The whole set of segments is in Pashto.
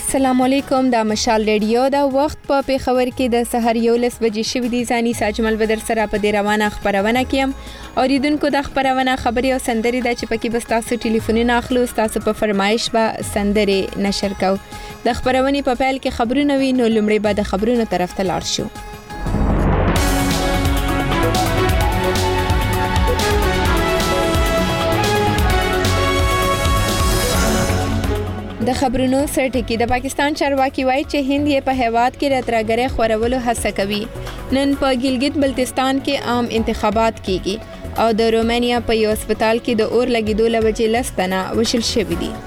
السلام علیکم. دا مشال ریډیو دا وخت په پیښور کې د سحر 11 بجې شوې دي. ځاني ساجمل بدر سره په دې روانه خبرونه کیم. اوریدونکو د خبرونه خبري او سندري د چپکی بس تاسو ټلیفونونه اخلو، تاسو په فرمایش به سندري نشر کو. د خبرونه په پیل کې خبرونه وي، نو لومړی به د خبرونو طرف ته لاړ شو. د خبرونو سرټکی د پاکستان چارواکي وایي چې هند یې په هیواد کې راتراګرې خورولو هڅه کوي. نن په ګلګت بلتستان کې عام انتخابات کیږي او د رومانیا په یو هسپتال کې د اور لګیدو له وجې 10 تنه وژل شوي دي.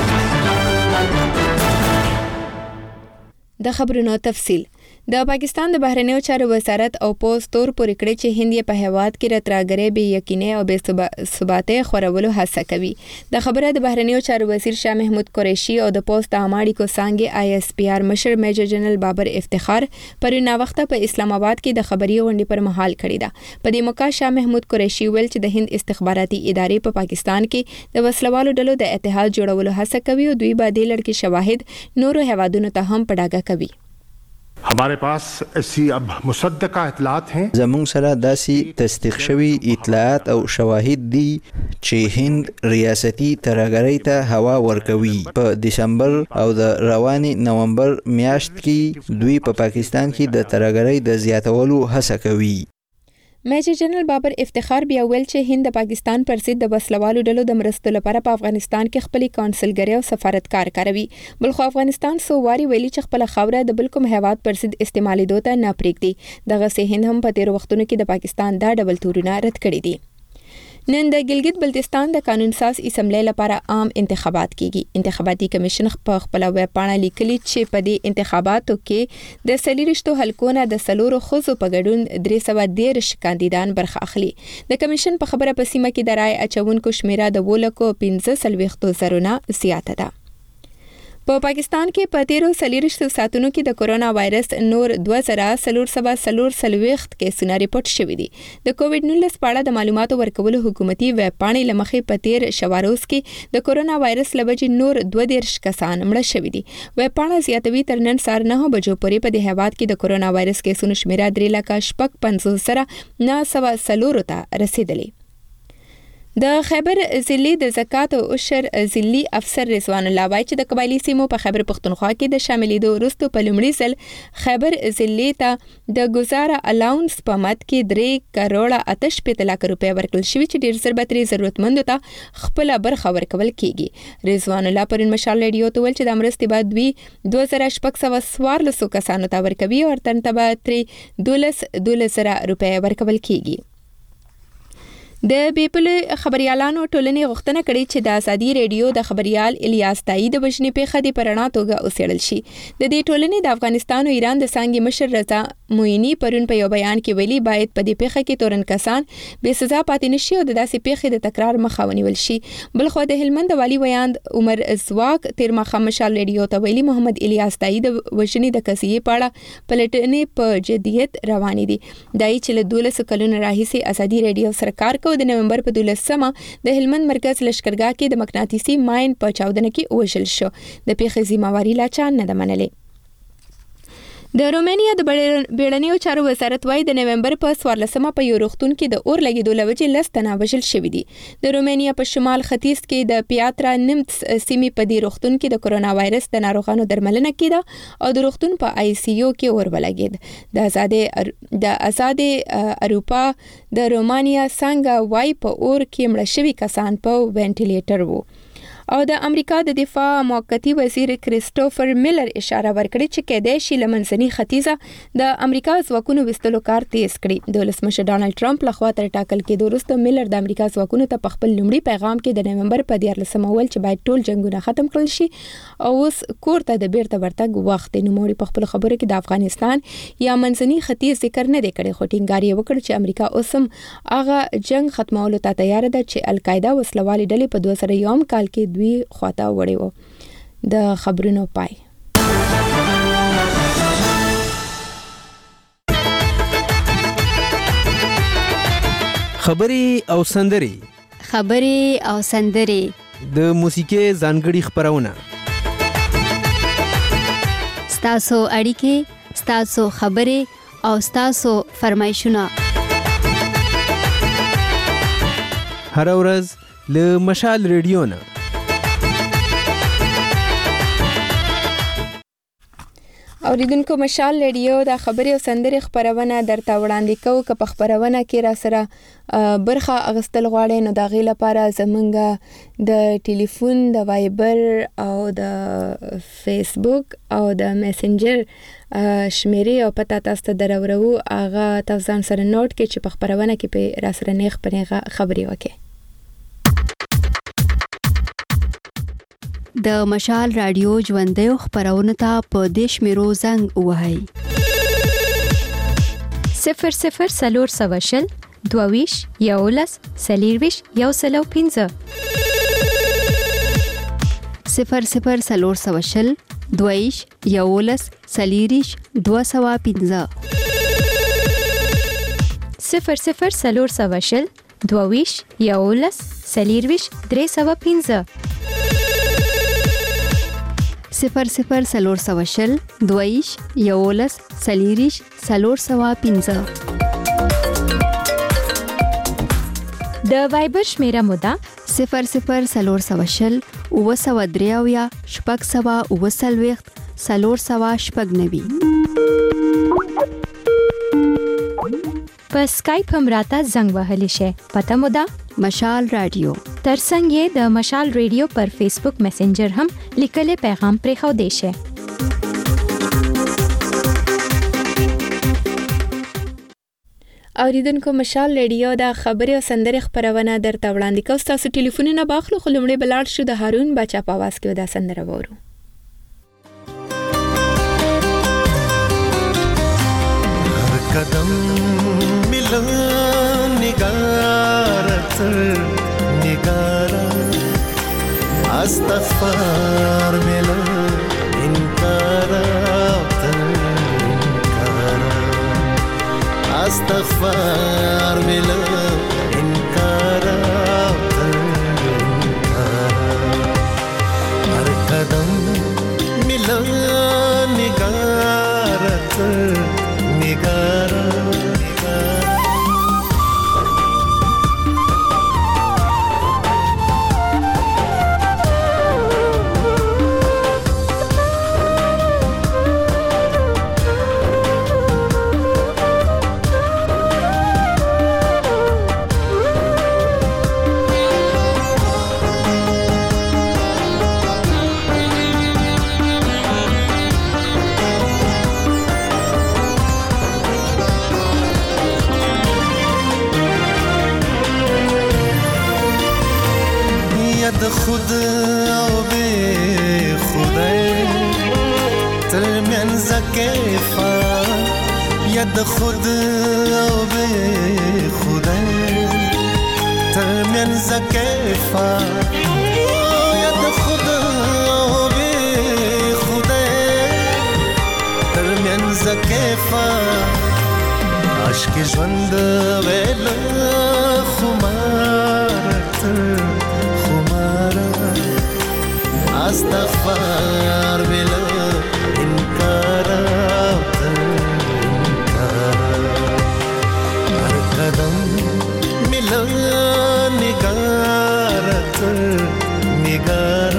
د خبرونو تفصیل. د پاکستان د بهرنیو چارو وزارت او پوز تور پورې کړی چې هند یې په هیواد کې راتراګرې بې یقیني او بې ثباتۍ خورولو هڅه کوي. د خبره د بهرنیو چارو وزیر شاه محمود قریشي او د پوز د عامه اړیکو څانګې ISPR مشر میجر جنرال بابر افتخار پرون وخت په اسلام آباد کې د خبري غونډې پر مهال کړی ده. په دې موقع شاه محمود قریشي ویل چې د هند استخباراتي ادارې په پاکستان کې د وسلوالو ډلو د اتحاد جوړولو هڅه کوي او دوی به د لړ کې شواهد نورو هیوادونو ته هم پډاګه کوي. हमारे पास ऐसी अब मुसद्दका इतलात हैं زمون سره داسي تصدیق شوی اطلاعات او شواهد دي چې هند ریاستي ترهګرۍ ته هوا ورکوي. په دسمبر او د رواني نومبر میاشت کې دوی په پاکستان کې د ترهګرۍ د زیاتولو هڅه کوي. میجر جنرال بابر افتخار بیا ویل چې هند د پاکستان پر ضد د وسلوالو ډلو د مرستو لپاره په افغانستان کې خپل کونسلګری او سفارتکار کاروي. بلخو افغانستان سو واری ویلي چې خپل خوره د بل کوم هیواد پر ضد استعمالېدو ته نه پرېږدي. دغه سه هند هم په تیر وختونو کې د پاکستان دا ډبل تورونه رد کړي دي. نن د ګلګت بلتستان د قانون ساز اسمبلی لپاره عام انتخابات کیږي. انتخاباتي کمیشن په خپل ویب پاڼه لیکلي چې په دې انتخاباتو کې د سلیریشتو حلقونه د سلورو خزو په ګډون 313 کاندیدان برخه اخلي. د کمیشن په خبره په سیمه کې د رای اچونکو شمیره د 15,000 نه زیاته ده. په پاکستان کې په تیرو سلیریشتو ساتونو کې د کورونا وایرس نور 2440 کیسونه ریپورت شوي دي. د کووډ-19 په اړه د معلوماتو ورکولو حکومتي ویب پاڼې لمخې په تیر شواروز کې د کورونا وایرس لوجې نور 22 کسان مړه شوي دي. ویب پاڼه زیاتوي تر نن سهار 9 بجو پورې په دې هیواد کې د کورونا وایرس کیسونو شمیره 3,55,904 ته رسیدلې. د خیبر ضلعي د زکات او عشر ضلعي افسر رضوان الله وایي چې د قبایلی سیمو په خیبر پختونخوا کې د شاملېدو وروسته په لومړي ځل خیبر ضلعي ته د ګزاره الاونس په مد کې 3.8 لک روپۍ ورکړل شوي چې ډېر زر به ترې ضرورتمندو ته خپله برخه ورکول کیږي. رضوان الله پرون مشال ریډیو ته ویل چې د مرستې بعد دوی 2614 کسانو ته ورکوي او ترته به ترې 12,000 روپۍ ورکول کیږي. د بیپلو خبريالانو ټولنې غوښتنه کړې چې د ازادي ریډیو د خبريال الیاس تایی د وژنې پیښه د پرانا توګه اوسېړل شي. د دې ټولنې د افغانستان او ایران د څنګه مشر رضا موینی پرون په یو بیان کې ویلي باید په دې پیښه کې تورن کسان بې سزا پاتې نشي او د داسې پیښې د تکرار مخه ونیول شي. بلخو د هلمند والی ویاند عمر زواک تیر مخه مشال ریډیو ته ویلي محمد الیاس تایی د وژنې د قضیې په اړه پلټنې په جدیت روانې دي. دای چې له 12 کلونو راهیسې ازادي ریډیو سرکار د نومبر په 12مه د هلمند مرکز لشکرګاه کې د مقناطیسي ماین په چاودنه کې وژل شو. د پیښې ذمہواری لا چا نه ده منلې. د رومانیا د بیړنیو چارو وزارت وايي د نومبر په 14مه په یو روغتون کې د اور لګیدو له وجې 10 تنه وژل شوي دي. د رومانیا په شمال ختیځ کې د پیاترا نیمتس سیمې په دې روغتون کې د کورونا وایرس د ناروغانو درملنه کیده او د روغتون په ICU کې اور ولګید. د آزاد اروپا د رومانیا څنګه وای په اور کې مړه شوي کسان په وینټیلیټر وو. او د امریکا د دفاع موقتی وزیر کریسټوفر میلر اشاره ورکړي چې کېدای شي لمنځني ختیځه د امریکا ځواکونو وستلو کار تیز کړي. د ولسمشر ډانلډ ټرمپ لخوا تر ټاکل کېدو وروسته میلر د امریکا ځواکونو ته په خپل لومړي پیغام کې د نومبر په 14مه ویل چې باید ټول جنگونه ختم کړل شي او اوس کور ته د بیرته ورتګ وخت دی. نوموړي په خپل خبرو کې د افغانستان یا منځني ختیځ ذکر نه دی کړی، خو ټینګار یې وکړ چې امریکا اوس هم هغه جنگ ختمولو ته تیار ده چې القاعده وسلوالې ډلې په 2001 کال کې دوی خواته وړي وو. د خبرونو پای. خبري او سندري د موسیقي ځانګړي خبرونه ستاسو اړیکې، ستاسو خبرې او ستاسو فرمایشونه هر ورځ له مشال ریډیو نه. اوریدونکو، مشال ریډیو د خبري او سندري خبرونه درته وړاندې کوو. که په خبرونه کې را سره برخه اغستل غواړئ نو د غي لپاره زمونږ د ټلیفون، د وایبر او د فیسبوک او د میسنجر شمیرې او پته تاسو ته درورو. هغه تاسو ځان سره نوٹ کړئ چې په خبرونه کې په را سره نیغ پنيغه خبري وکړئ. د مشال رادیو ژوندۍ خبرونه ته په دیش میرو زنګ وهاي 00 سلور سواشل دوویش یولس سلیرویش یوسلو 15 00 سلور سواشل دوویش یولس سلیریش 215 00 سلور سواشل دوویش یولس سلیرویش 315 00 سلور سواشل دویش یولس سلیریش سلور سوا 15. د وایبر شمیره مودا 00 سلور سواشل او سوا دریاویا شپږ سوا او سلويخت سلور سوا شپږ نوي. په سکایپ هم راته زنګ وهلی شي. پته مودا مشال رادیو. ترڅنګ یې د مشال ریډیو پر فیسبوک میسنجر هم لیکل پیغام پرې خو دی شي. اوریدونکو، مشال ریډیو د خبري او سندري خبرونه درته وړاندې کوي. تاسو ټلیفونونه باخلو، خو لمړی بلاړ شو د هارون بچا په आवाज کې دا سندره وورو. هر قدم ملن نگارت نگارا استغفار ملن انکارا استغفار ملن انکارا هر قدم ملن نگارت نگارا خود او به خدای ترمنځ کیفا ید خود او به خدای ترمنځ کیفا ید خود او به خدای ترمنځ کیفا عشق ژوند ویل خمارت استغفار بلا انکار هر قدم ملا نگارت نگار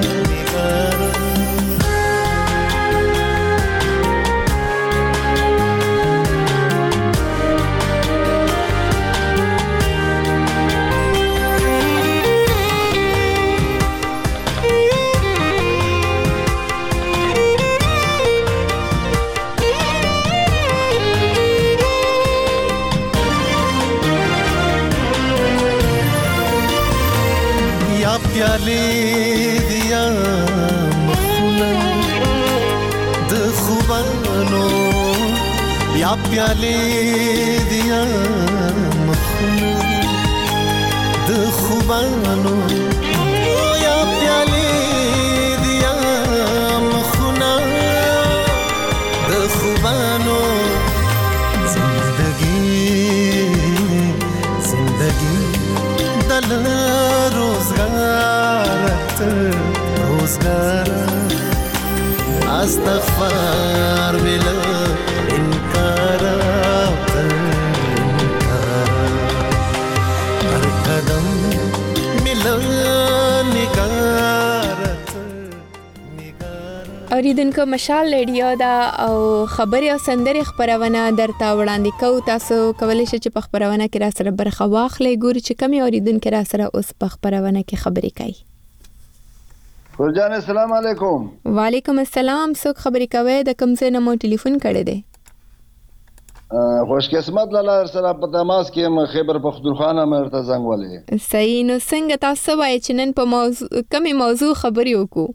پیالی دیا مخونه د خوبانو یا پیالی دیا مخونه د خوبانو یا پیالی دیا مخونه د خوبانو زندگی دل روزگارت روزگار استغفار بلا انکار هر قدم ملا نگارت اوریدونکو مشال ریډیو دا او خبري او سندري خبرونه درته وړاندې کوو. تاسو کولی شئ چې په خبرونه کې را سره برخه واخلئ. ګوري چې کوم اوریدونکو را سره اوس په خبرونه کې خبري کوي. ګلجان السلام علیکم. وعلیکم السلام. څوک خبري کوي؟ د کوم ځای نه مو ټلیفون کړی دی؟ خوش قسمت لاله سره په تماس کې خیبر پختونخوا نه مرته زنګ ولې. صحیح. نو څنګه تاسو وایي چې نن په موضوع خبري وکړو؟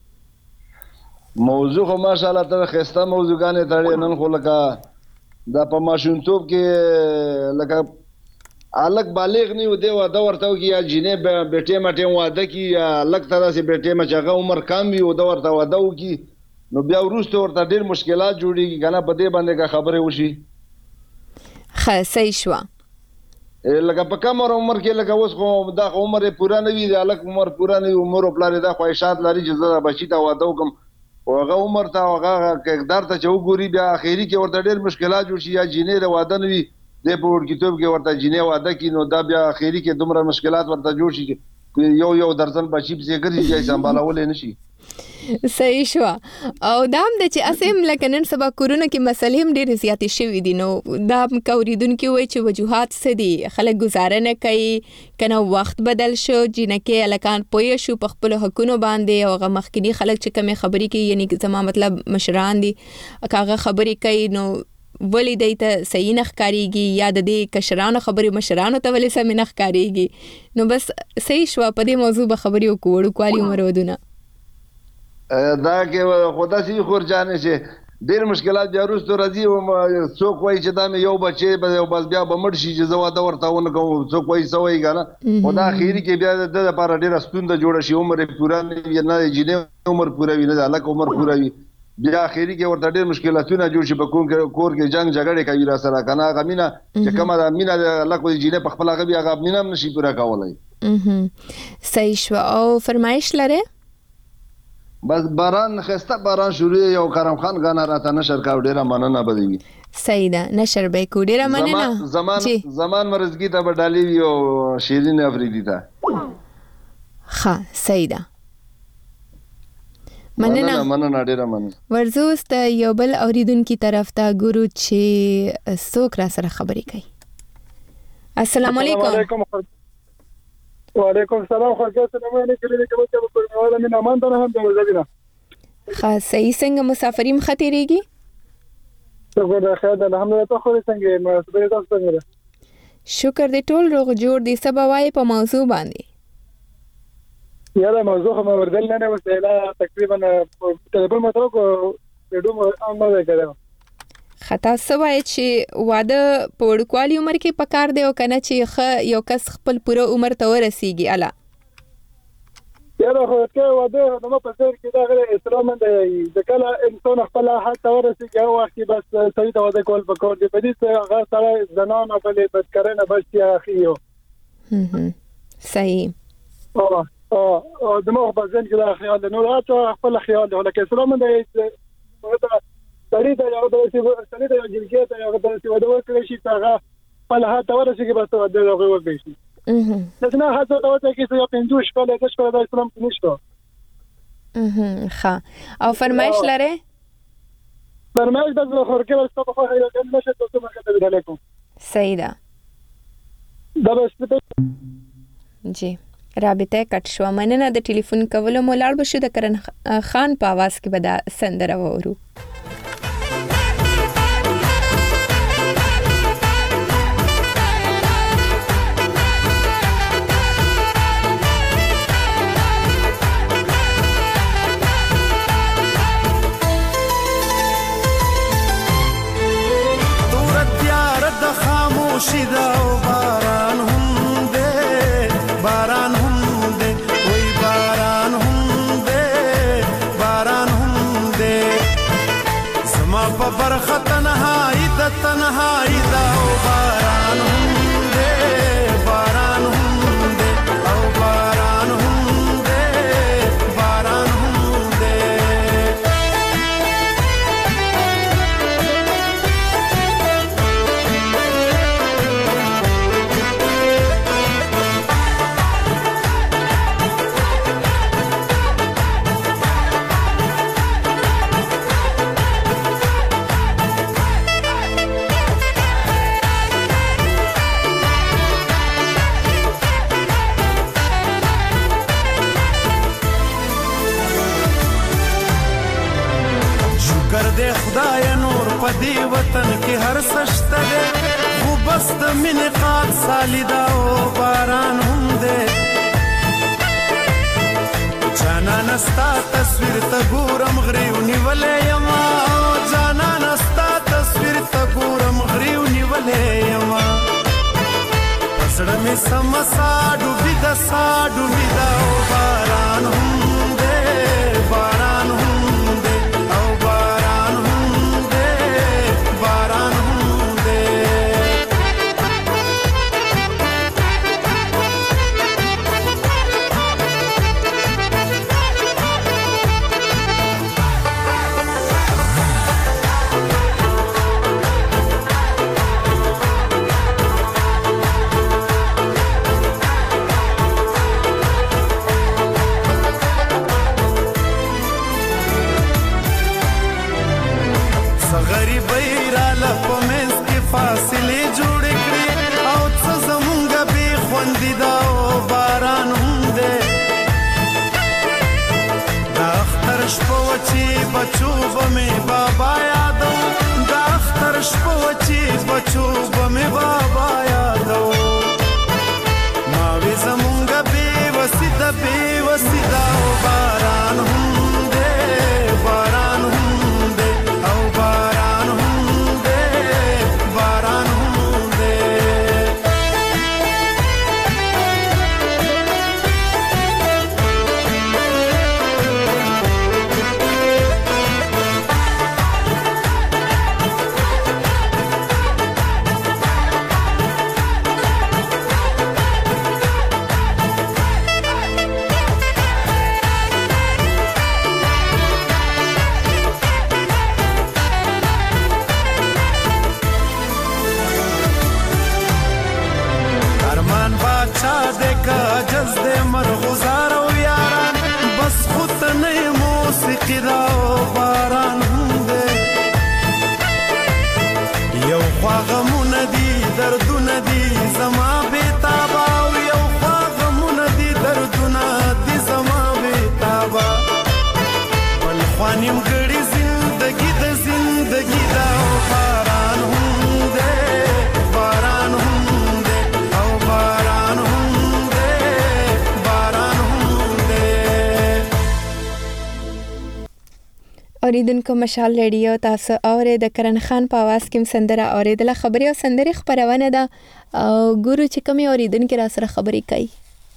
موضوع خو ماشاءالله تر خسته موضوعګانې تړي. نن خو لکه دا په ماشومتوب کې لکه الک بالغ نه ودی واده ورته کی یا جینې بیٹه مټه واده کی یا الک طرح سي بیٹه مچغه عمر کم وي او ورته واده کی نو بیا ورسته ورته ډیر مشکلات جوړیږي کنه په دې باندې کا خبره وشي. صحیح شو. لکه په کم عمر کې لکه اوس خو دا عمر پورا نه وي الک عمر پورا نه عمر خپل دا خواهشات لري چې زړه بچی ته واده وکم او هغه عمر ته هغه اقدار ته چوغوري بیا اخیری کې ورته ډیر مشکلات جوړ شي یا جینې واده نه وي د په ورکیتوب کې ورته جینې واده کی نو دا بیا اخیری کې دومره مشکلات ورته جوړ شي یو درځل بچی په ګرځي چې سمبالول نه شي. صحیح شو. او دا هم د چې اسیم لکه نن سبا کورونه کې مسلې هم ډېرې زیاتې شوي دي. نو دا هم کوریدونکي وایي چې وجوهات څه دي؟ خلک ګزاره نه کوي کنه وخت بدل شو جینکې هلکان پوه شو په خپلو حقونو باندې او هغه مخکیني خلک چې کمې خبرې کوي یعنی زما مطلب مشران دي که هغه خبرې کوي نو ولی دی ته صحیح نه ښکارېږي یا د دې کشرانو خبرې مشرانو ته ولې سمې نه ښکارېږي. نو بس صحیح شوه په دې موضوع به خبرې وکړو وړوکوالي عمر ودونه. دا کې خدا سي خورجانې چې ډېر مشکلات بیا وروسته راځي او څوک وایي چې دا مې یو بچی به بس بیا به مړ شي چې زه واده ورته ونه کوم څوک وایي څه وایي که نه خو دا اخري کې بیا د ده لپاره ډېره ستونزه جوړه شي عمر یې پوره نه وي نه د جینۍ عمر پوره وي نه د هلک عمر پوره وي بیا اخري کې ورته ډېر مشکلاتونه جوړ شي په کور کې جنګ جګړې کوي را سره که نه هغه مینه چې کومه ده مینه د هلک د جینۍ په خپل هغه بیا هغه مینه هم نشي پوره کولی. صحیح شوه. او فرمایش لرې؟ بس باران خسته باران شروع یو کرم خان غانا راته نشر کاو ډیره مننه بدوي. صحیح ده. نشر به کو ډیره مننه. زمان مرزګي ته بدالي او شیرین افریدي ته. ها صحیح ده. مننه ډیره مننه. ورزوست یو بل اوریدونکو طرف ته ګورو چې څوک را سره خبرې کوي. السلام علیکم. وعلیکم السلام. خواږه سلام علیکم. کوم څه په کومه من امان ته هم د وزیرا خاص صحیح څنګه مسافرین خطرېږي؟ څنګه د خیر الحمدلله. ته خو څنګه ما سپېره تاسو څنګه؟ شکر دې ټول روغ جوړ دي. سبا وای په موضوع باندې یاره موضوع خو وردل نه وسیله تقریبا ټلیفون مترو کو ډوم امه وکړه. خطا سوای چې واده په وړوکوالي عمر کې پکار دی او کنه چې یو کس خپل پوره عمر ته ورسیږي الا یاره خو ته واده نو په سر کې دا غره اسلام دی ځکه انسان خپل حق ورسیږي او وخت بس صحیح ته واده کول پکور دی په دې هغه سره زنان خپل بدکرنه بچي اخیو. صحیح. او دماغ په ځین کې دا خیال نو راځه خپل خیال دی ولکه اسلام دی سړی ته یو د سړی ته جلګه ته یو د واده وکړي شي هغه په لحاظ تور شي کې بس واده وکړي شي. څنګه هڅه ته وته کې یو پنځوش په لږ شپه د اسلام نشته. ښه. او فرمایش لري؟ فرمایش د خورکه واستو په خیر کې نشه تاسو مخه ته علیکم. صحیح ده. دا بس جی رابطه کټ شو. مننه د ټلیفون کولو مولاړ بشو د کرن خان په आवाज کې به دا سندره وورو. خاموشی دا و باران هم ده باران هم ده وی باران هم ده باران هم ده زما پا برخ تنهایی دا و باران هم ده باران هم ده او باران هم ده باران هم ده پدی وطن کې هر سشته ده خو بس د مینې قات سالیدا او باران هم ده جانان ستا تصویر ته ګورم غریو نیولې یما جانان ستا تصویر ته ګورم غریو نیولې یما پسړه مې سمسا ډوبې د سا ډوبې دا او باران هم ده باران هم ده او باران هم ده باران هم ده فاصله جوړ کړې او څه زمونږ به خوندې دا باران هم ده دا اختر شپه وچی بچو بمې بابا یادو دا اختر شپه وچی بچو بمې بابا یادو ما وې زمونږ به وسیدا باران هم ده باران هم ده او باران هم اوریدونکو مشال ریډیو تاسو اورې د کرن خان په आवाज کې سندره اوریدله خبري او سندري خبرونه ده ګورو چې کومي اوریدونکو را سره خبري کوي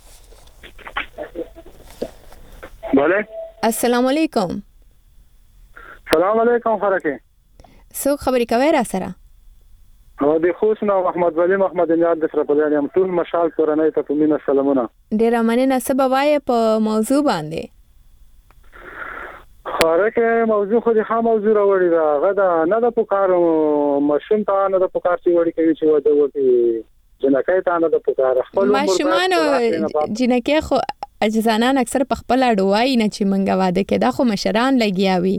بله السلام علیکم سلام علیکم فرکه سو خبري کوي را سره او د خوشنو محمد ولی محمد نیاد د سره په یم ټول مشال کورنۍ ته مینه سلامونه ډیر مننه سبا وای په موضوع باندې خارکه موضوع خو د خام موضوع راوړی دا غدا نه د پکارو ماشوم ته نه د پکار چې وړي کوي چې وته وتی جنکه ته نه د پکار خپل ماشومان جنکه خو اجزانان اکثر په خپل اډوای نه چې منګه واده کې دا خو مشران لګیاوي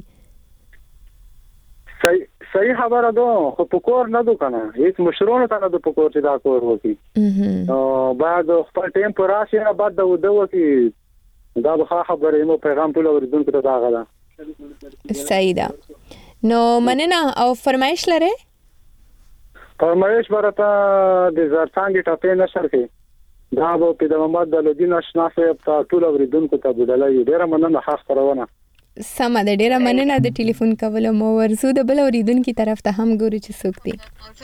صحیح خبره ده خو پکور نه دو کنه هیڅ مشرونه ته نه د پکور چې دا کور وکی او بعد خپل ټیم پر راشي نه بعد د وکی دا به خبره مو پیغام ټول اوریدونکو ته دا غلا صحیح ده نو مننه او فرمایش لره فرمایش برته د زرڅانګي ټاپې نشر کې دا به په محمد دلودین آشنا صاحب ته ټول اوریدونکو ته بدلای ډیره مننه خاص خبرونه سم ده ډیره مننه د ټلیفون کول مو ورزو د بل اوریدونکو طرف ته هم ګورو چې څوک دی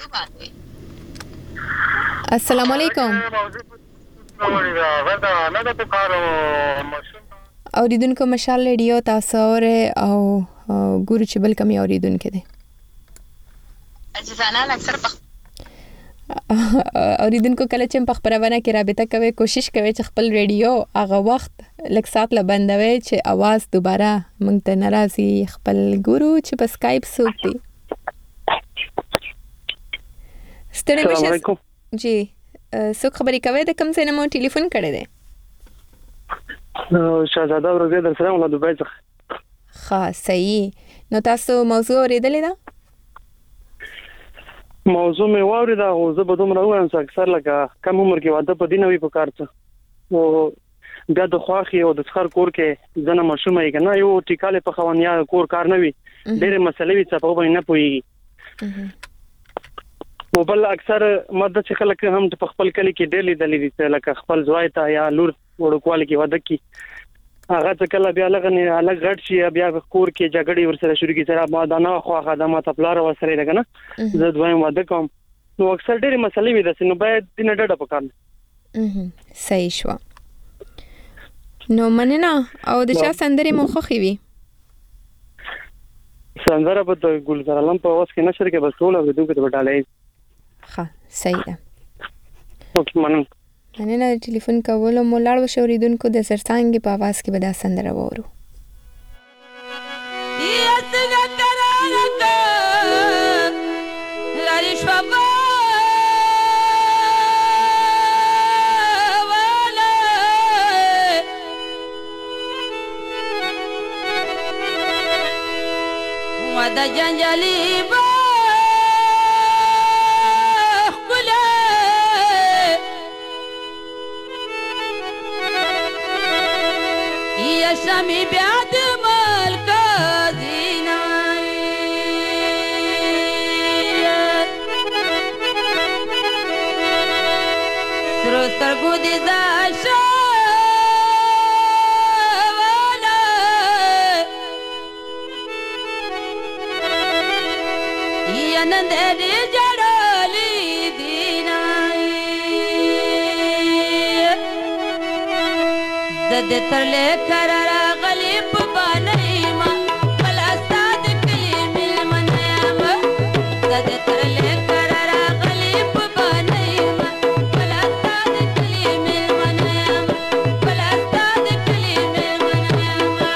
السلام علیکم اوریدونکو مشال ریډیو تاسو او ګورو چې بل کمی اوریدونکو دی اجزانا اکثر اوریدونکو کله چې په خبرونه کې رابطه کوي کوشش کوي چې خپل ریډیو هغه وخت لک سات لبندوي چې आवाज دوباره مونږ ته ناراضي خپل ګورو چې په سکایپ سوق دی ستړي مشه جی څوک خبرې کوي د کوم ځای نه مو ټلیفون کړی دی شهزاده ورځې در سره له دوبۍ څخه ښه صحیح نو تاسو موضوع اورېدلې ده موضوع مې واورېده خو زه به دومره ووایم چې اکثر لکه کم عمر کې واده په دې نه وي په کار څه او بیا د خواښې او د څښر کور کې ځنه ماشومه یې که نه یو ټیکالې پخوان یا کور کار نه وي ډېرې مسلې وي چې په هغو باندې نه پوهېږي او بل اکثر ماده چې خلک هم په خپل کلی کې ډېر لیدلې دي لکه خپل زوی ته یا لور وړوکوالي کې واده کی هغه څه کله بیا لغنه الګ غټ شي بیا کور کې جګړې ورسره شروع کی سره ما دانه خو خدمات خپل ورسره لګنه زه دویم واده کوم نو اکثر ډېر مسلې وي د سينو باید دینه ډډه پکاره صحیح شو نو مننه او د چا سندري مو خوخي وي سندره په ګلزار علم په اوس کې نشر کې بس ټول د دوی په ډالې ها صحیح ده اوکې مننه ټلیفون کولو مو لاړ وشوریدونکو د سرسانګ په आवाज کې به دا سندره وورو د جنجالي با خله یا شمي بیا د ملک زینا سر سترګو دي زاشه نن دې جړلې دینای د دې ترلې قرار غلي په باندې ما بل استاد کلی مل منما د دې ترلې قرار غلي په باندې ما بل استاد کلی مل منما بل استاد کلی مل منما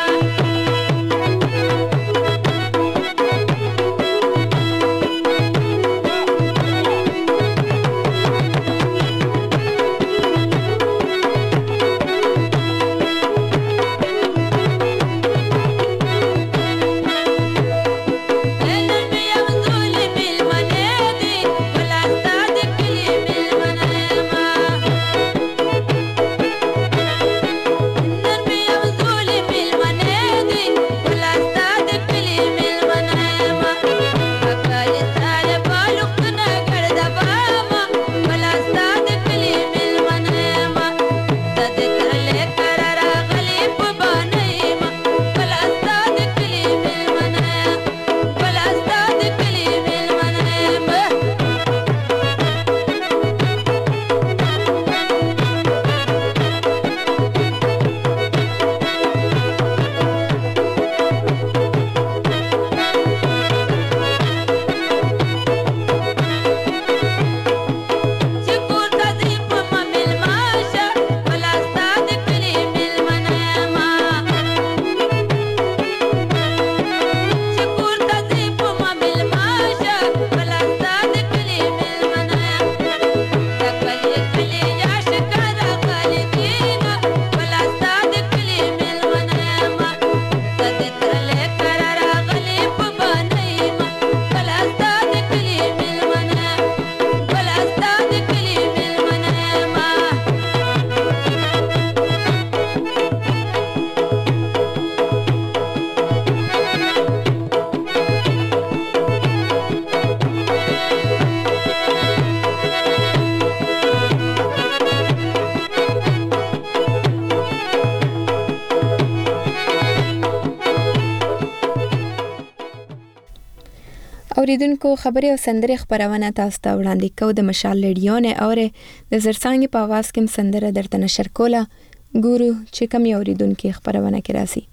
اوریدونکو خبري او سندري خبرونه تاسو ته وړاندې کوو د مشال ریډیو نه اوره د زرسانګي په आवाज کې سندره درته نشر کوله ګورو چې کوم اوریدونکو خبرونه کې راسي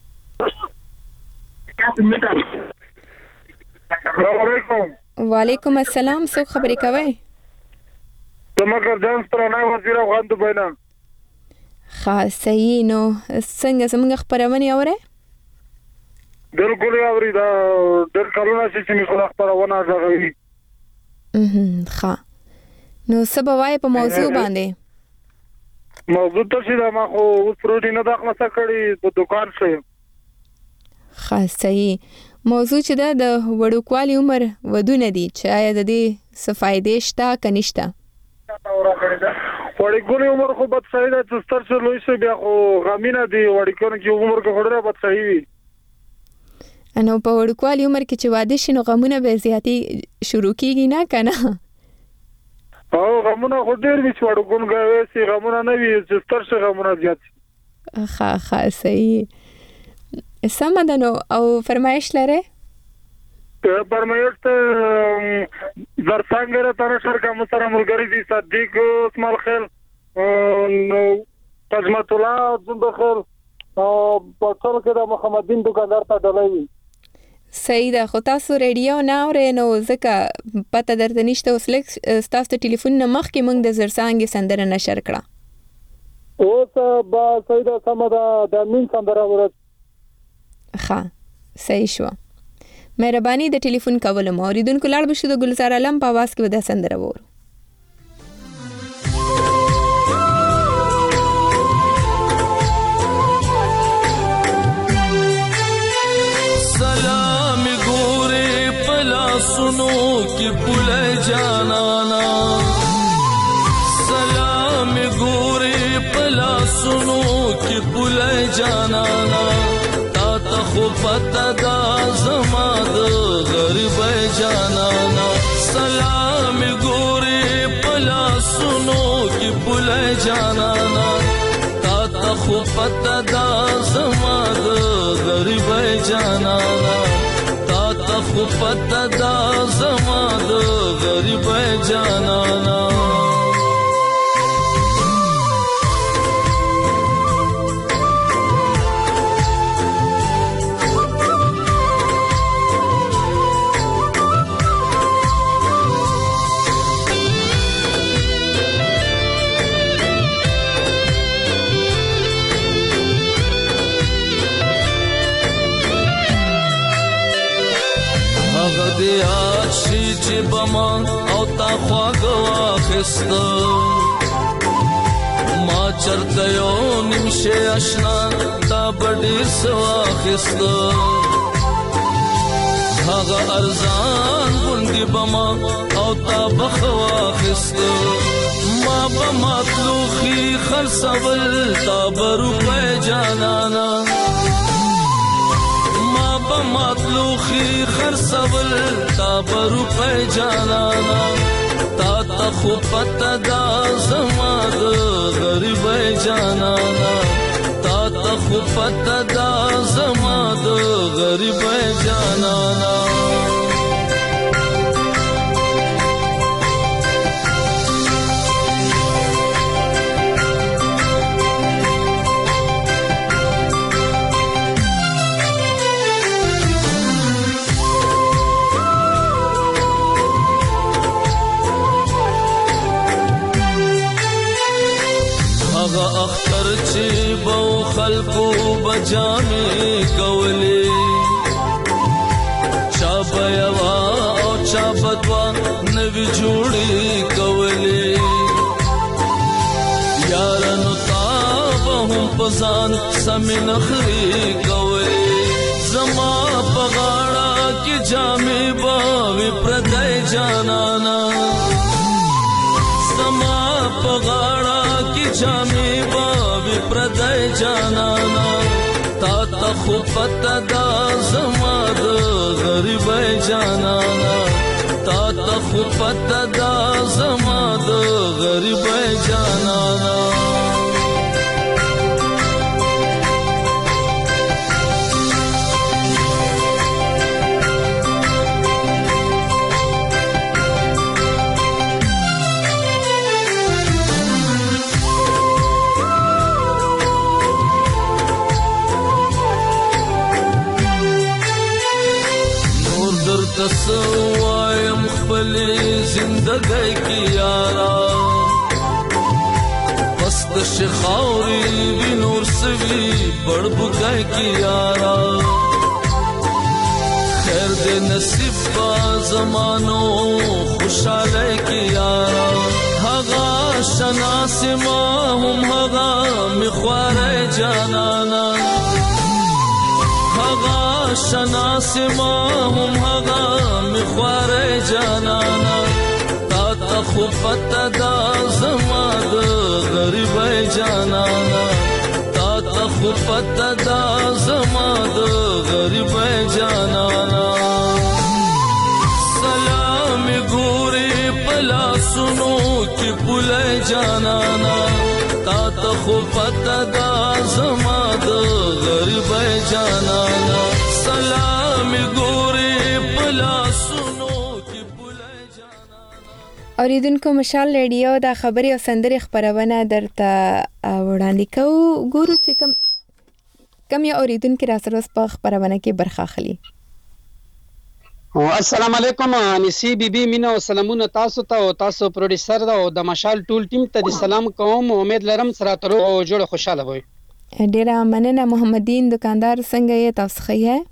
وعلیکم السلام څو خبرې کوي تمګر جان پر نه وزیر افغان د بینا خاص صحیح نو څنګه زموږ خبرونه اوره بالکل اوري دا در کلونه چې می خو خبرونه راغلي ښه نو سبا وای په موضوع باندې موضوع ته چې ما خو پروتین د خلاصه کړی په دکان څخه خاص صحیح موضوع چې د وړوکوالي عمر ودونه دي چې آیا د دې صفایده شته کنيشته وړوکوالي عمر خو بد صحیح ده چې ستر څه لوي څه بیا خو غمینه دي وړوکوالي کې عمر کې خورره بد صحیح وي نو په وړوکوالي عمر کې چې واده شي نو غمونه به زیاتې شروع کیږي نه کنه؟ او غمونه خو ډېر وي چې وړوکونګه سي غمونه نه وي چې ستر شي غمونه زیات شي. ښه صحیح سمه ده. نو او فرمایش لرئ؟ فرمایش ته در څنګه تر شرکا مسره ملګری دي صدیق اسماعیل خیل نو تجمت الله زنده خیل او په ټول کې د محمد دین دکاندار ته ډلوي. صحیح ده. خو تاسو ریډیو نه اورئ نو ځکه پته درته نشته. اوس لږ ستاسو د ټلیفون نه مخکې موږ د زرڅانګې سندره نشر کړه. اوس با صحیح ده سمه ده د امین سندره ورځ. ښه صحیح شوه. مهرباني د ټلیفون کولو مو اوریدونکو لاړ بشو د ګلزار علم په आवाज کې به دا سندره وورو. سلام ګورې پلا سنو کې پله جانانا سلام ګورې پلا سنو کې پله جانانا خو پتا دا زما د غریب جانانا سلام ګورې پلا سنو کې پل جانانا تا خو پتا دا زما د غریب جانانا تا خو پتا دا زما د غریب جانانا بما او تا خواږه واخسته ما چرته یو نیمشه آشنا تا بډیر سواخسته هغه ارزان ګوندې بما او تا بخواخسته ما بمطلوخي خرڅول تا بروپه جانانا مطلوخي خرڅول تا بروپه جانانا تا خو پتا دا زما د غریب جانانا تا خو پتا دا زما د غریب جانانا اختر چې بو خلقو بجامې کولې چا بیا او چا بدوا نوی جوړې کولې یارانو تا به هم پزان سمې نخري کولې زما په غاړه کې جامې باوي پردای جانانا زما په غاړه جامې باوي پردای جانانا تا خو پتا دا زما د غریب جانانا تا خو پتا دا زما د غریب جانانا تسوایم خپل زندګۍ کې یارا پست شخاوري وی نور سوي بڑبګۍ کې یارا خیر دې نصیب با زمانو خوشاله کې یارا هغه شناس ما هم هغه مخواره جانانا هغه شناس ما هم هغه مخواره جانانا تا خو پتا دا زما د غریب جانانا تا خو پتا دا زما د غریب جانانا سلام ګوري پلا سنو کی پل جانانا تا ته خو پتا دا زما د غریب جانانا سلام ګوري پلا سنو کی پل جانانا. اوریدونکو مشال ریډیو دا خبري او سندري خبرونه درته وړاندې کوو. ګورو چې کم یو اوریدونکو را سره په خبرونه کې برخه اخلي. السلام علیکم انسی بیبي مینا او سلامونه تاسو ته او تاسو پروډوسر دا او د مشال ټول ټیم ته سلام کوم. امید لرم سره تر او جوړ خوشاله وي. ډیره مننه. محمدین دکاندار څنګه یې تاسو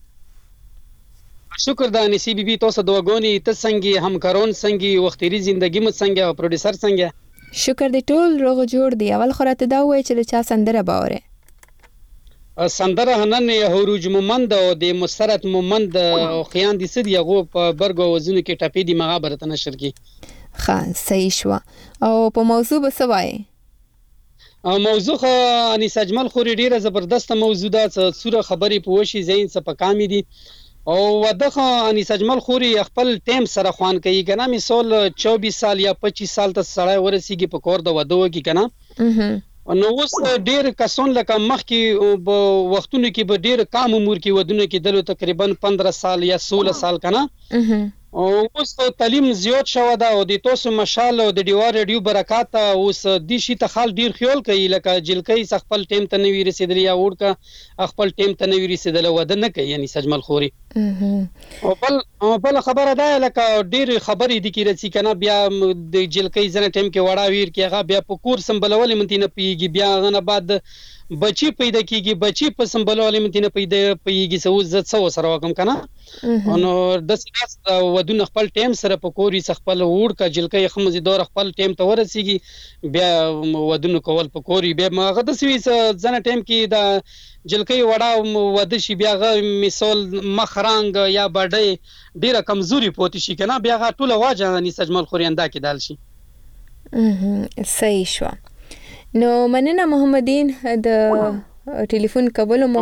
ښه؟ شکر د انسی بیبي تاسو دواګونی ته څنګه همکارون څنګه وختيري ژوندۍ مو څنګه او پروډوسر څنګه؟ شکر دې ټول روغ جوړ دی. اول خو راته دا وایي چې چا سندره باوره سندره هنن هوروج مومند او د مسرت مومند او خیان دي سدي غو په برګو وزن کې ټاپې دي مغابرت نشر کې. ها صحیح شو. او په موضوع به سوای موضوع انیس اجمل خوري ډیره زبردست موضوع ده. سوره خبري په وشي زین څه پکامي دي او ودغه انیس اجمل خوري خپل ټیم سره خوان کوي کنه. مثال 24 سال یا 25 سال ته سړی ورسیږي په کور د ودو کې کنه. نو اوس ډیر کسان لکه مخکې وختونو کې به ډیر کم عمر کې ودونه کې دلو تقریبا 15 سال یا 16 سال کنه. او اوس تعلیم زیات شو دا او د تاسو مشال او د ډیوار ریډیو برکات اوس د شي ته خال ډیر خیال کوي لکه جلکې خپل ټیم ته نوی رسیدلی یا ورکه خپل ټیم ته نوی رسیدل ود نه کوي یعنی سجمل خوري. او بل خبره ده لکه ډیر خبرې دي کې رسې کنه. بیا د جلکې ځنه ټیم کې وړا ویر کې هغه بیا په کور سمبلول منتینه پیږي بیا غنه بعد بچی پیدا کیږي بچی په سمبلول منتینه پیدا پیږي سو زت سو سره وکم کنه. نو د سیاس ودون خپل ټیم سره په کوري خپل وړ کا جلکې خمزي دور خپل ټیم ته ورسیږي بیا ودون کول په کوري بیا ماغه د سوي ځنه ټیم کې دا جلکې وړا ود شي بیا غ مثال مخرنګ یا بډې ډیره کمزوري پوت شي کنه. بیا غ ټوله واجه ني سجمل خوريندا کې دال شي. صحیح شو. نو مننه محمدین د ټلیفون قبول مو.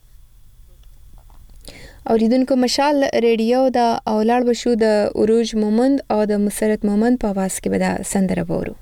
اوریدونکو مشال ریډیو دا اولاد بشو د عروج مومند او د مسرت مومند په आवाज کې به دا سندره وورو.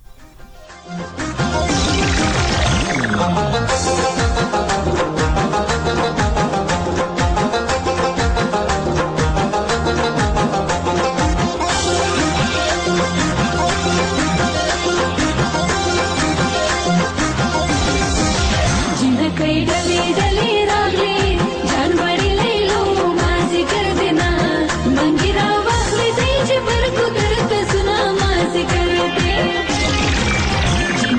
जी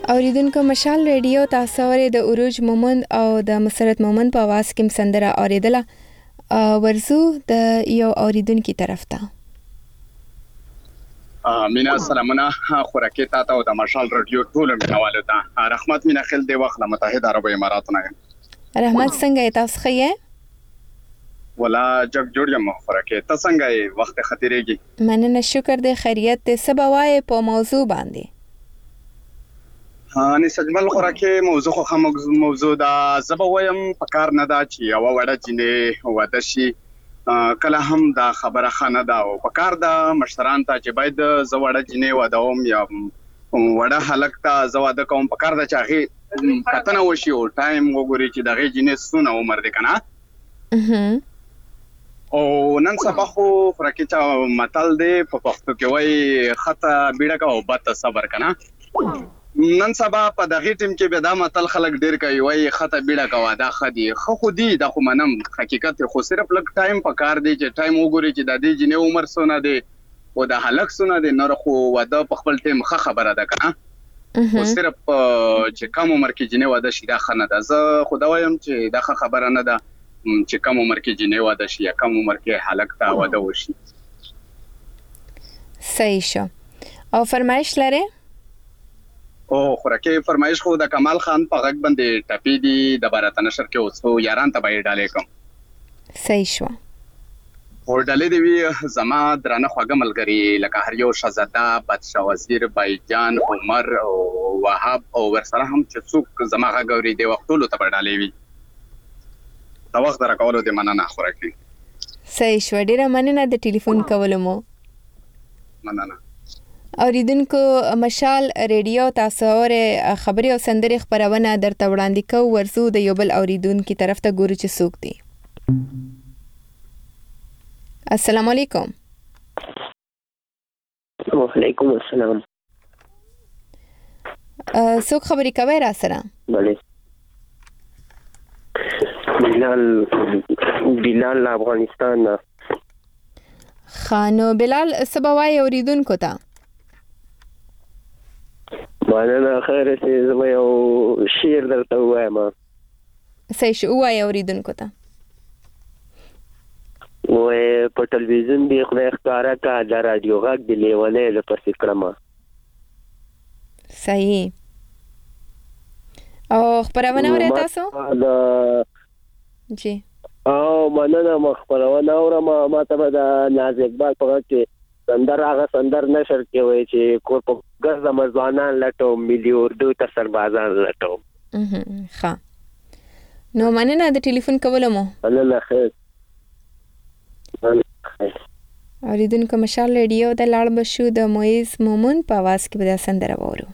اوریدونکو مشال ریډیو تاسو اورئ د عروج مومند او د مسرت مومند په आवाज کې سندره اوریدله. ورزو د یو اوریدونکو طرف ته. مینا سلامونه خوراکي تاسو او د مشال ریډیو ټول مینوالو ته رحمت مینا خل دی وخت له متحده عرب اماراتونه. رحمت څنګه تاسو ښه ولا جگ جوړ یم خوراکي تاسو څنګه وخت خطرېږي؟ مننه شکر دې خیریت دې سبا وای په موضوع باندې. اني سجمل خوراکي موضوع دا زبا وایم پکار نه دا چې یو وړه جنې واده شي کله هم دا خبره خانه دا او پکار دا مشران ته چې باید زوړه جنې ودوم یا وړه حلق ته زواده کوم پکار دا چې هغه کتنه وشي او ټایم وګوري چې دغه جنې سونه عمر دې کنه. او نن سبا خو خوراکي چا متل دی په پښتو کې وای خطا بیړه کا او بد صبر کنه. نن سبا په دغه ټیم کې به دا متل خلک ډیر کوي وای خطه بیړه کا واده خدي خو دی د خو منم حقیقت خو صرف لک ټایم په کار دی چې ټایم وګوري چې د دې جنې عمر سونه دی او د حلق سونه دی نور خو واده په خپل ټیم خبره ده کنه. خو صرف چې کم عمر کې جنې واده شي دا خنه ده. زه خدا وایم چې دا خبره نه ده چې کم عمر کې جنې واده شي یا کم عمر کې حلق ته واده وشي. صحیح شو. او فرمایش لري؟ او خوراکي فرمایش خو د کمال خان په غږ باندې ټپی دی د بارات نشر کې اوسو یاران ته به ډالې کوم. صحیح شو. اور ډالې دی زما درنه خوګه ملګری لکه هر یو شهزاده بادشاه وزیر بایجان عمر او وهاب او ورسره هم چې څوک زما غوري دی وختولو ته به ډالې وي. دا وخت راکولو د مننه خوراکي. صحیح شو. ډیره مننه د ټلیفون کولو مو. مننه. اوریدونکو مشال ریډیو تاسو اورئ خبري او سندري خبرونه درته وړاندې کوو. ورزو د یو بل اوریدونکو طرف ته ګورو چې څوک دی. السلام علیکم. وعلیکم السلام. څوک خبري کوي را سره؟ بله بلال افغانستان. خانو بلال سبا وای اوریدونکو ته. مننه خیر سي زما یو شعر درته وایم. صحیح شو. وای اوریدونکو ته. وای په ټلویزیون دی خدای ښکارا کا د رادیو غږ دی لیونې له پسې کړم. صحیح. او خبرونه اورئ تاسو؟ جی. او مننه مخبرونه اورم. ما ته د ناز اقبال په وخت کې سندر هغه سندر نشر کې وای چې کور په ګرځ مزوانان لټو ملي اردو ته سربازان لټو. ښه. نو مننه د ټلیفون کولو مو. مننه خیر. اوریدونکو مشال ریډیو د لاړ بشو د مویز مومن په आवाज کې به سندره وورو.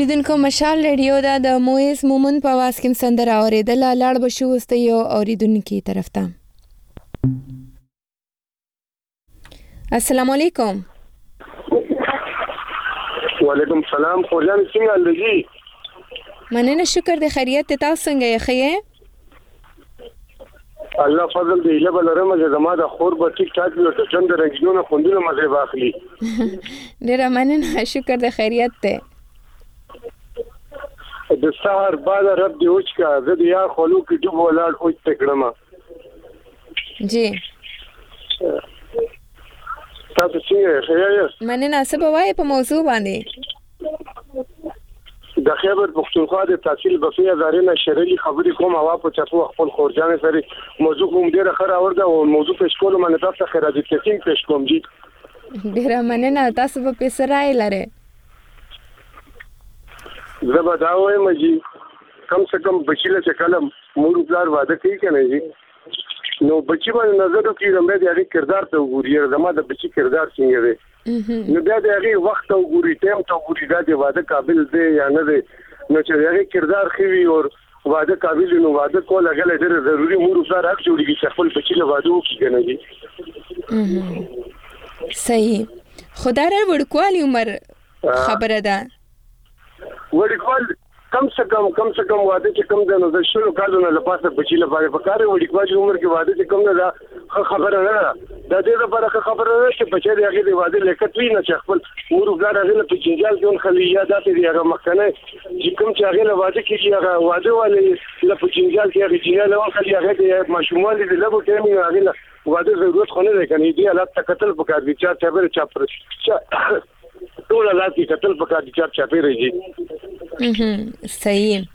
اوریدونکو مشال ریډیو دا د مویز مومن په आवाज کې سندره اوریدله. لاړ به شو اوس د یو اوریدونکي طرف ته. السلام علیکم. وعلیکم السلام. خورجان څنګه لږی؟ مننه، شکر د خیریت. تاسو څنګه یې؟ ښه الله فضل دی. له بل رمه زما د خور به ټیک ټاک وي او څنګه رنگینونه خوندونه مزه واخلي. ډیره مننه، شکر د خیریت ته. د سحر بعد رب دی اوچ کا زه د یار خلو کې ډوب ولاړ اوچ تکړما. جی تاسو څنګه یې؟ مننه. څه به وایې په موضوع باندې؟ د خیبر پختونخوا د تحصیل بفي ادارې نه شرعي خبرې کوم هوا په چفو خپل خورجان سره موضوع کوم ډیره خره ورده او موضوع پېښ کول منه تاسو خراجي تکین پېښ کوم جی. ډیره مننه. تاسو په پیسرای لره زبا دا وایم جی کم سے کم بچیله چې کلم مور پلار واده کوي کنه جی نو بچی باندې نظر وکړي رمې د هغه کردار ته وګوري زما د بچی کردار څنګه دی نو بیا د هغه وخت او ګوري ټیم ته وګوري دا د واده قابل دی یا نه دی نو چې هغه کردار خوي او واده قابل نو واده کول هغه ډېر ضروری مور پلار حق جوړیږي چې خپل بچی له واده وکړي کنه جی. صحیح. خدای را وړکوالي عمر خبره ده وړکوال کم سے کم واده چې کم ده نو د شلو کالونو لپاره بچی لپاره پکاره وړکوال عمر کې واده چې کم نه ده خبره نه ده د دې لپاره خبره نه چې بچی د هغه د واده لیکت وی نه چې خپل مور وګړه هغه په چنجال کې اون خلی یادات دی هغه مخکنه چې کوم چې هغه واده کې هغه واده والے ل په چنجال کې هغه چنجال اون خلی هغه د ماشومان د لبو ټیمي هغه واده ضرورت خو نه ده کني دې حالت تکتل پکار دي چې خبره چاپر ټول حالات کې قتل پکار دي چې چاپیره جی. صحیح.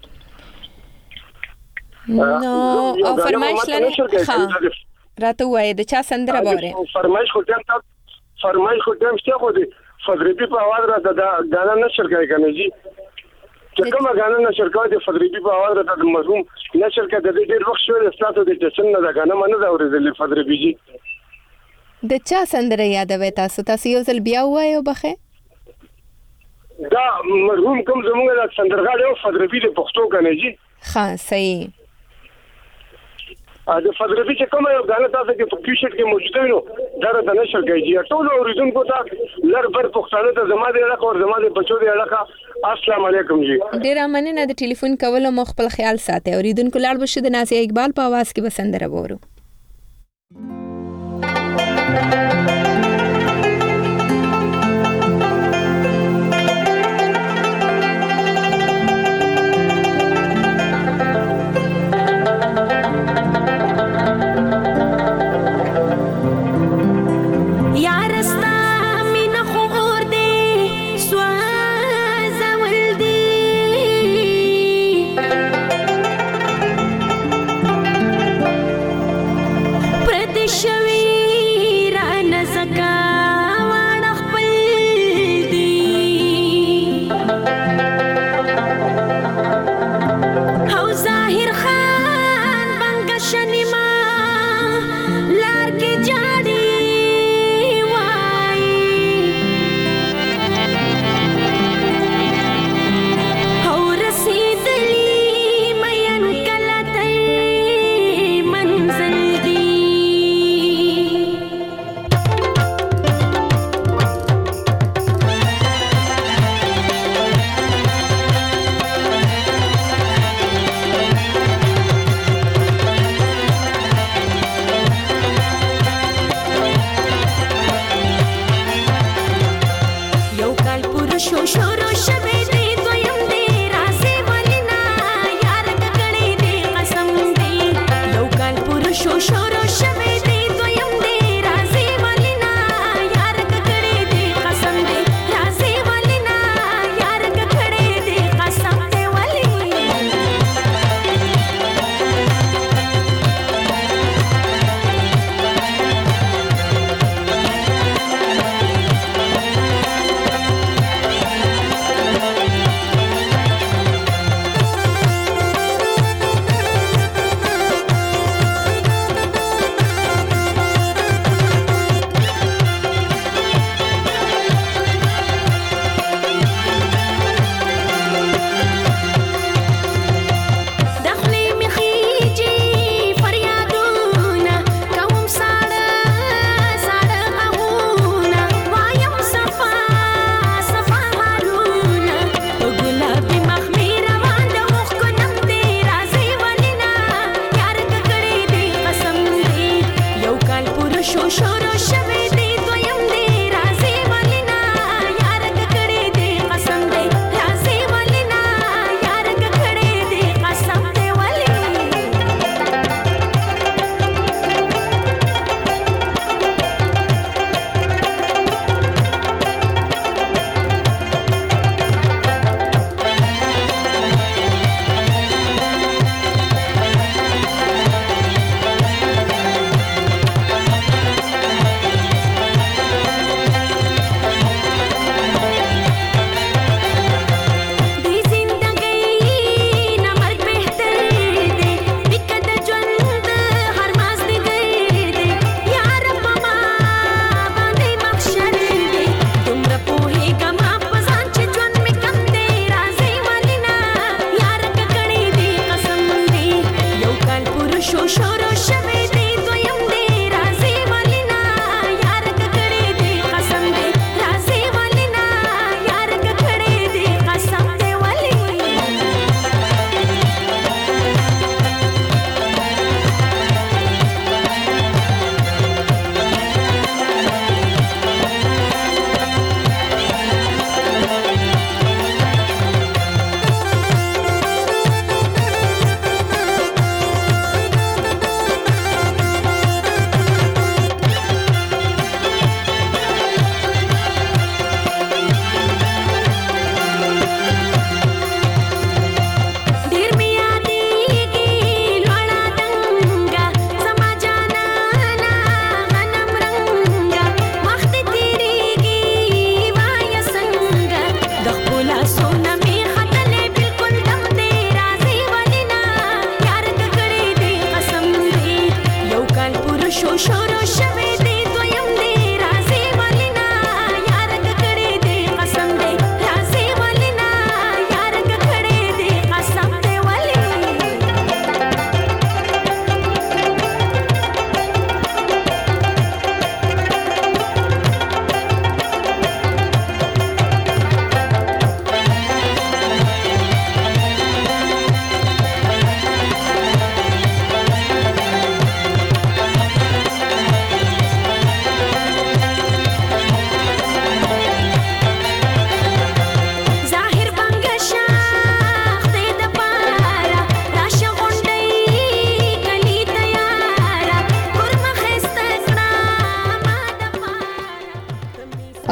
نو او فرمایش لري راته وای د چا سندره بوره فرمایش خو ټیم څه خو دي فضربي په आवाज را ده غانا نشر کوي کنه جی چې کومه غانا نشر کوي د فضربي په आवाज را ده مرحوم نشر کوي د ډېر وخت شو د ساتو د جشن نه ده غانا منه دا اورېدل فضربي جی. د چا سندره یادوي تاسو یو ځل بیا وایو بخه دا مرحوم کوم زموږ د سندرغاړي او فضربي د پښتو کنه جی. ها صحیح. د فضربي چې کومه یو غانا تاسو کې په کیشت کې موجوده نو دا د نشر کوي جی ټول اوریدونکو ته لر بر پښتانه ته زما د علاقې او زما د بچو د علاقې السلام علیکم جی. ډیر مننه د ټلیفون کولو مخ خپل خیال ساتي. اوریدونکو لاړ بشه د نازیه اقبال په आवाज کې بسندره وورو. شوی ران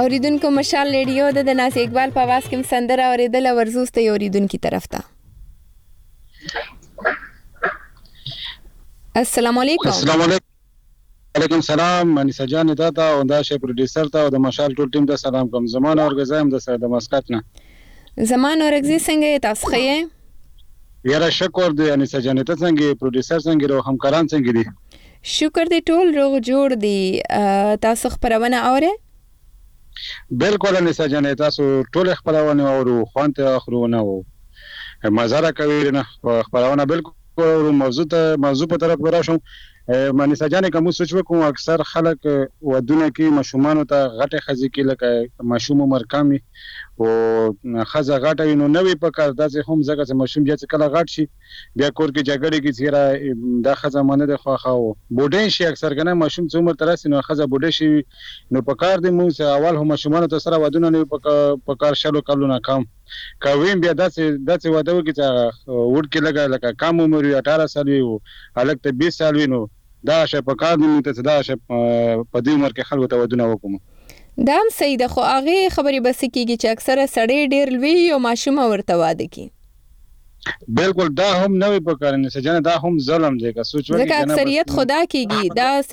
اوریدونکو مشال ریډیو د ناز اقبال په आवाज کې سندره اوریدل ورزوسته اوریدونکو طرف ته. السلام علیکم. السلام علیکم. علیکم سلام انیسه جان ته او دا شی پروډوسر ته او د مشال ټول ټیم ته سلام کوم. زمان اورګزایم د سره د مسقط نه. زمان اورګزي څنګه تاسو ښه؟ یاره شکر دی انیسه جان ته څنګه پروډوسر څنګه او همکاران څنګه دي؟ شکر دی ټول روغ جوړ دی. تاسو خبرونه اوره؟ بالکل انیسه جان تاسو ټول خبرونه اورو خوانته اخرونه او مزاره کوي نه خبرونه بالکل موضوع په طرف وراشم. مانیسه جانې کوم سوچ وکم اکثر خلک ودونه کې مشومان ته غټه خزي کې لکه مشوم عمر کمی او خزه غټه نو نوې په کار داسې هم زګه چې مشوم بیا چې کله غټ شي بیا کور کې جګړې کې چیرې د خزه منه د خواخاو بوډین شي اکثر کنه مشوم چې عمر ترسي نو خزه بوډه شي نو په کار دی مو اول هم مشومان ته سره ودونه نه په کار شلو کلو نه کم کویم بیا داسې واده وکړي چې وډ کې لکه کم عمر 18 سال وي او الګ ته 20 سال وي نو دا شی په کار نه ته دا شی په دې عمر کې خلکو ته ودونه وکوم. دا هم صحیح ده خو هغه خبرې بس کیږي چې اکثره سړی ډیر لوی او ماشوم ورته واده کی. بالکل دا هم نوې په کار نه سجنه دا هم ظلم دی که سوچ وکړي ځکه اکثریت خدا کیږي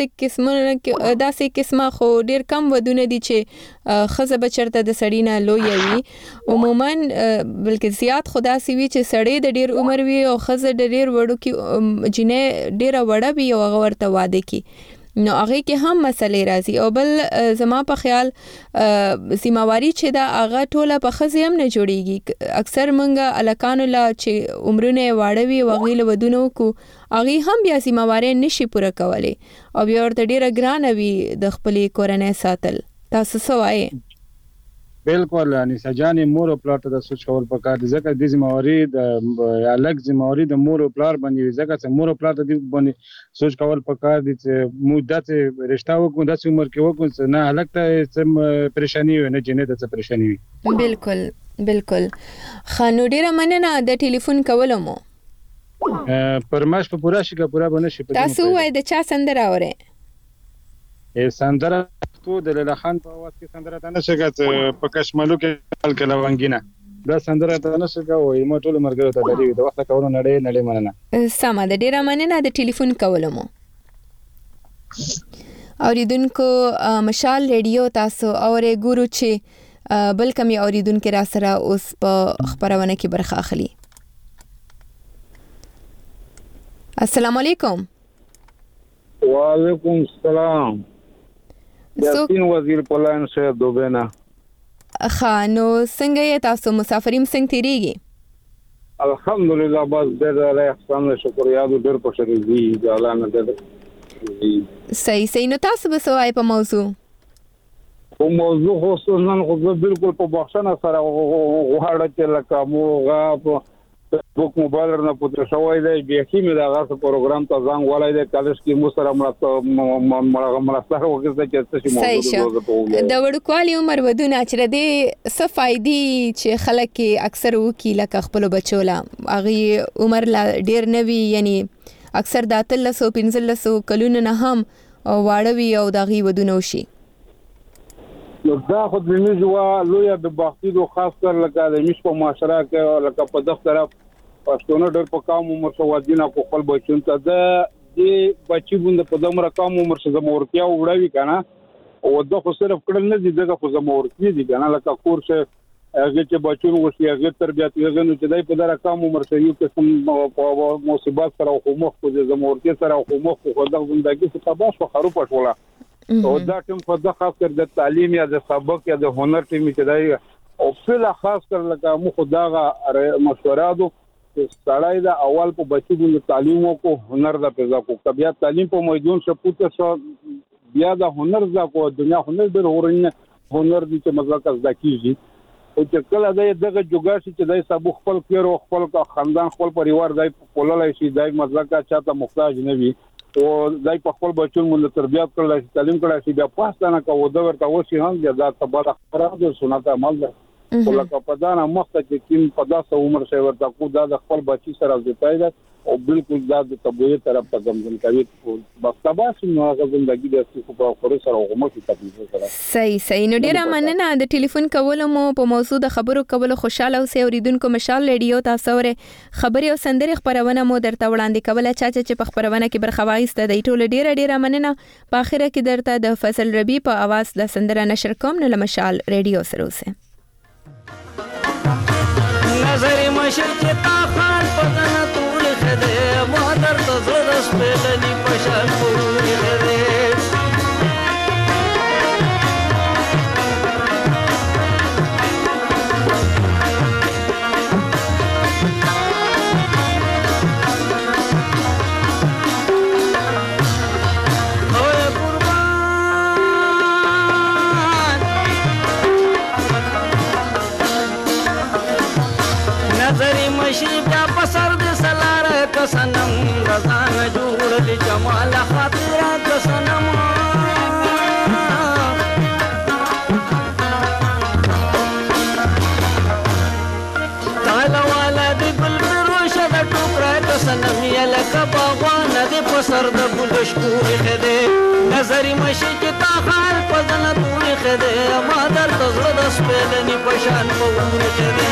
دا سه قسمه خو ډیر کم ودونه دي چې خزه بچرته د سړی نه لوی وي عموما بلکې زیات خدا سی وی چې سړی د ډیر عمر وي او خزه د ډیر وړو کې جنې ډیر وړه وي او هغه ورته واده کی نو هغه کې هم مسلې راځي او بل زما په خیال سیماواری چې دا هغه ټوله په خزي هم نه جوړیږي. اکثر منګه الکانو لا چې عمرونه واړوي وغیله ودونو کو هغه هم بیا سیماواری نشي پوره کولی او بیا ورته ډیره ګران وي د خپلې کورنۍ ساتل. تاسو څه وایي؟ بالکل انیسه جانې مور او پلار ته د سوچ کول پکار دي ځکه د ذمہواری د الګ ذمہواری د مور او پلار باندې ځکه چې مور او پلار ته د باندې سوچ کول پکار دي چې مو داسې رشتہ وکړو داسې عمر کې وکړو نه الګ ته څه پریشانی وي نه جنې ته څه پریشانی وي. بالکل خانو ډیره مننه د ټلیفون کولو مو پرماش په پورا شي کا پورا بنه شي. تاسو وای د چا سندره اوره؟ سندره تو د لیلا خان په आवाज کې سندره ته نشګه په کشمالو کې الکل وانګینا دا سندره ته نشګه وای مو ټول مرګره ته لري د وخت کولو نړۍ مننه. سم د ډیره مننه د ټلیفون کولو مو. اوریدونکو مشال ریډیو تاسو اورې ګورو چې بل کمی اوریدونکو را سره اوس په خبرونه کې برخه اخلي. السلام علیکم. وعلیکم السلام. یاسین وزیر پلان شه دوبینا. خانو څنګه یې تاسو مسافریم څنګه تیریږي؟ الحمدلله بس ډېر الله احسان شکر یاد ډېر په شری دی الله نه دې. صحیح نو تاسو به سوای په موضوع؟ په موضوع خو نن خو بالکل په بخښنه سره غواړم چې لکه موږ فیسبوک موبایل نه پوتره شوی دی بیا کې مې دا غاښ پروګرام ته ځان ولای دی کالج کې مو سره مرسته وکړه چې څه شي موضوع د وړوکوالي عمر ودونه چې د څه فائدې چې خلک اکثر وکي لکه خپل بچولا هغه عمر لا ډیر نه وي یعنی اکثر د 1315 کلونو نه هم واړوي او دغه ودونه وشي. دا خو د میزوا لوی د باختیدو خاص کر لکه د مش په معاشره کې لکه په دفتر پښتون ډېر په کم عمر سو ودینه کو خپل بچون ته د بچی بوند په دمر کم عمر سره زمورتیا وړوي کنه او د خو صرف کړل نه دي دغه خو زمورتیا دي کنه لکه کورس هغه چې بچون وشي هغه تربیت یې غنو چې دای په دره کم عمر سره یو قسم په مصیبت سره خو مخ کو د زمورتیا سره خو مخ خو د زندګي څخه تباش خو خراب پټوله او دا ټیم په د خاص کر د تعلیم یا د سبق یا د هنر ټیم کې دای او په خاص کر لکه مو خداغه مشوراتو سړای دا اول په بچی د تعلیم او هنر د پیدا کو طبيعت تعلیم په میدان شپوته شو بیا د هنر ز کو دنیا هنر د هورنه هنر دي چې مزه کز دکیږي او چې کله دغه جوګاشي چې دای سبو خپل کېرو خپل خاندان خپل پریوار دای کولای شي دای مزه کا چاته محتاج نه وي او دای په خپل بچو مونږ تربیت کړل شي تعلیم کړل شي بیا پاستانه کو د ورته وشي هم دا تباده خبره ده سنت عمل ده ولکه په دا نه مخته چې کیم په داسه عمر شي ورته کو دا د خپل بچی سره ځای ده او بالکل دا د تبوی طرف ته ګمزن کوي بس تاسو نو هغه ژوندۍ د څه په خوري سره کومه تکلیف سره صحیح نو ډیره مننه د ټلیفون کولو مو په موضوع د خبرو کولو خوشاله اوسئ اوریدونکو مشال ریډیو تاسو ور خبري او سندري خبرونه مو درته وړاندې کوله چې په خبرونه کې برخه واخیسته د ټولو ډیره مننه په اخره کې درته د فصل ربی په आवाज د سندره نشر کوم نو مشال ریډیو سره اوسئ نظر مشر چې تا خان پدنه ټول خده مادر ته زړه سپېلني پشان پورې خده سنم رضان جوړ دي جمال خاطرات سنم تعال والا دي ګل فروش د ټوکرات سنم یل کباغوان دي پسر د ګل شکور خده نظر مشي چې تا خال پزنه ټول خده ما در تزړه د سپېلني پشان پور خده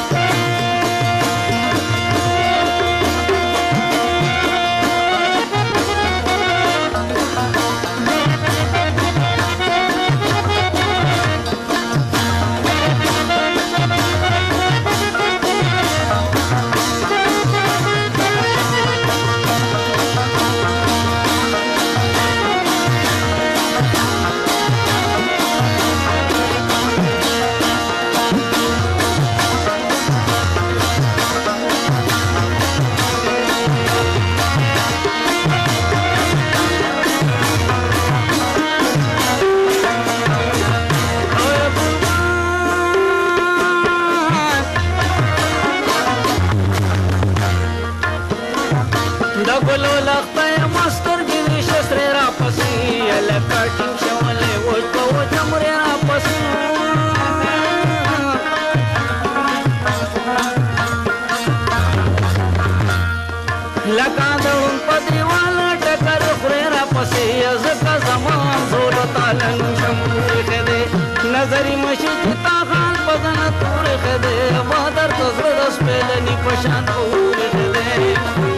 نظری مشي چې تا خان پزنه تور خده ما در تزړه سپېلني پشان اور خده